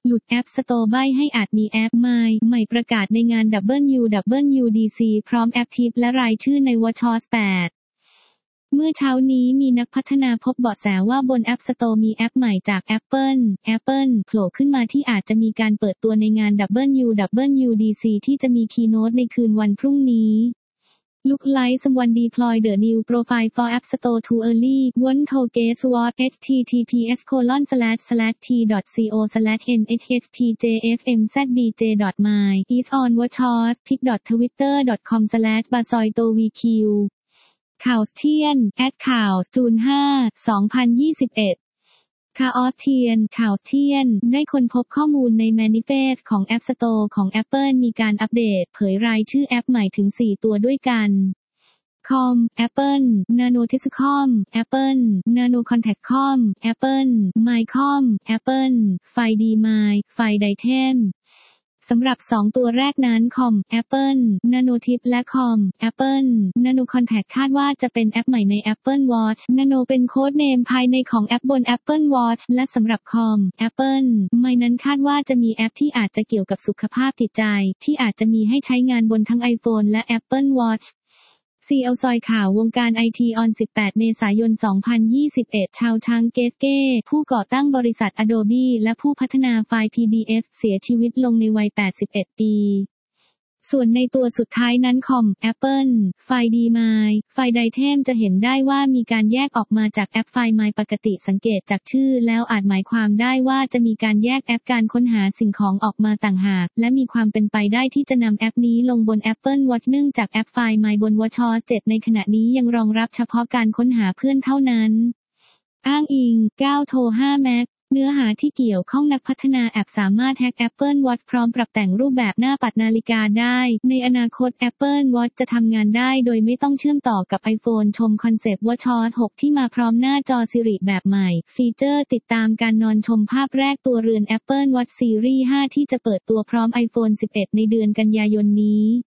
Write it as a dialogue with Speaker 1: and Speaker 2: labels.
Speaker 1: หลุด App Store ใบ้ให้อาจมีแอปใหม่ประกาศในงาน WWDC พร้อมแอปทิปและรายชื่อใน WatchOS 8 เมื่อเช้านี้มีนักพัฒนาพบเบาะแสว่าบน App Store มีแอปใหม่จาก Apple โผล่ขึ้นมาที่อาจจะมีการเปิดตัวในงาน WWDC ที่จะมีคีย์โน้ตในคืนวันพรุ่งนี้Look like someone deploy the new profile for App Store too early. Want to guess what? https://t.co/nhspjfmzbj.my is on watchOS. pic.twitter.com/basoytovq ข่าวเที่ยนข่าวจูน5 2021ข่าวเที่ยนได้ค้นพบข้อมูลใน Manifest ของ App Store ของ Apple มีการอัปเดตเผยรายชื่อแอปใหม่ถึง 4 ตัวด้วยกัน Com Apple Nano-Tesscom Apple Nano-Contact-Com Apple MyCom Apple Find My Find Item สำหรับ 2 ตัวแรกนั้น Com Apple Nano-Tip และ Com Apple Nano-Contact คาดว่าจะเป็นแอปใหม่ใน Apple Watch Nano เป็นโค้ดเนมภายในของแอปบน Apple Watch และสำหรับ Com Apple My นั้นคาดว่าจะมีแอปที่อาจจะเกี่ยวกับสุขภาพจิตใจที่อาจจะมีให้ใช้งานบนทั้ง iPhone และ Apple Watch CL ซอยข่าววงการไอทีออน18 เมษายน 2021 ชาวชางเกตเก้ผู้ก่อตั้งบริษัท Adobe และผู้พัฒนาไฟล์ PDF เสียชีวิตลงในวัย 81 ปี ส่วนในตัวสุดท้ายนั้น Com Apple Find My Find Item จะเห็นได้ว่ามีการแยกออกมาจากแอป Find My ปกติสังเกตจากชื่อแล้วอาจหมายความได้ว่าจะมีการแยกแอปการค้นหาสิ่งของออกมาต่างหากและมีความเป็นไปได้ที่จะนำแอปนี้ลงบน Apple Watch เนื่องจากแอป Find My บน WatchOS 7 ในขณะนี้ยังรองรับเฉพาะการค้นหาเพื่อนเท่านั้นอ้างอิง9 โทร 5 Macเนื้อหาที่เกี่ยวข้องนักพัฒนาแอปสามารถแฮ็ก Apple Watch พร้อมปรับแต่งรูปแบบหน้าปัดนาฬิกาได้ในอนาคต Apple Watch จะทำงานได้โดยไม่ต้องเชื่อมต่อกับ iPhone ชมคอนเซปต์ WatchOS 6 ที่มาพร้อมหน้าจอ Siri แบบใหม่ฟีเจอร์ติดตามการนอนชมภาพแรกตัวเรือน Apple Watch Series 5 ที่จะเปิดตัวพร้อม iPhone 11 ในเดือนกันยายนนี้